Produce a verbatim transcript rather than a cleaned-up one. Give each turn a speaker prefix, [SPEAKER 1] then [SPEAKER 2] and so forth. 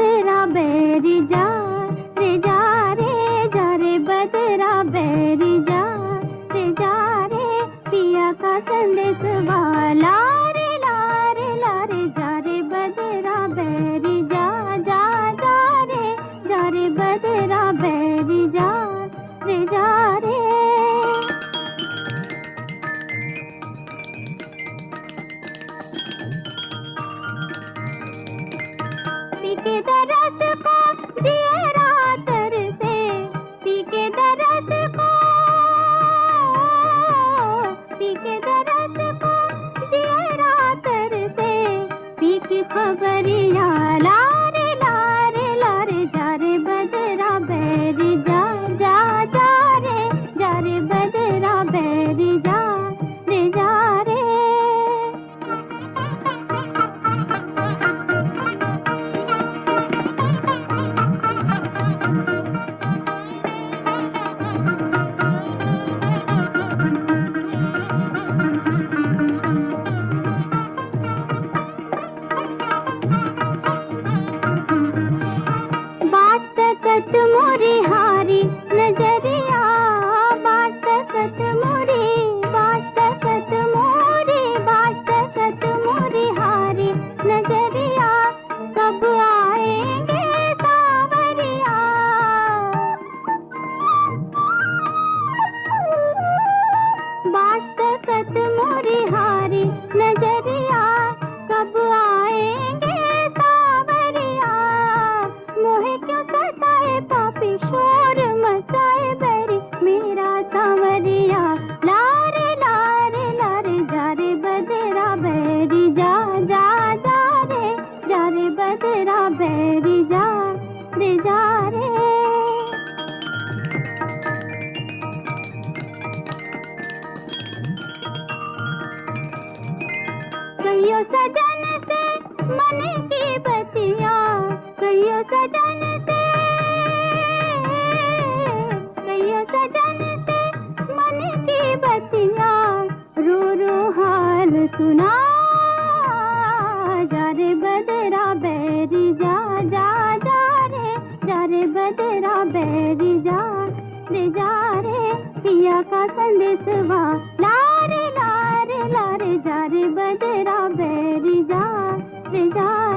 [SPEAKER 1] बदरा बैरी जा रे जा रे जा रे बदरा बैरी जा रे जा रे पिया का संदेश वाला रे ला रे ला रे जा रे बदरा बैरी जा जा जा रे जा रे बदरा बैरी जा रे जा रे। पी के दरस को जियरा तरसे, पी के दरस को, पी के दरस को जियरा तरसे, पी की खबरिया ला रे ला रे ला रे जा रे बदरा बैरी जा जा जा रे जा रे बदरा बैरी जा रे जा रे। बात मोरी हारी नजरिया, बात कत मोरी, बात कत मोरी, बात कत मोरी हारी नजरिया, कब आएंगे सावरिया। बात कत मोरी हारी नजरिया, कब आएंगे सावरिया। मोहे क्यों सताए पापी शोर मचाए बैरी मेरा सांवरिया, ला रे ला रे ला रे जा रे बदरा बैरी जा जा जा रे जा रे बदरा बैरी जा रे जा रे। कहियो सजन से मन की बतिया, कहियो सजन से, कहियो सजन से मन की बतिया, रो रो हाल सुना जा रे बदरा बैरी जा जा जा रे जा रे बदरा बैरी जा रे जा रे पिया का संदेशवा ला रे ला रे ला रे जा रे बदरा बैरी जा रे जा।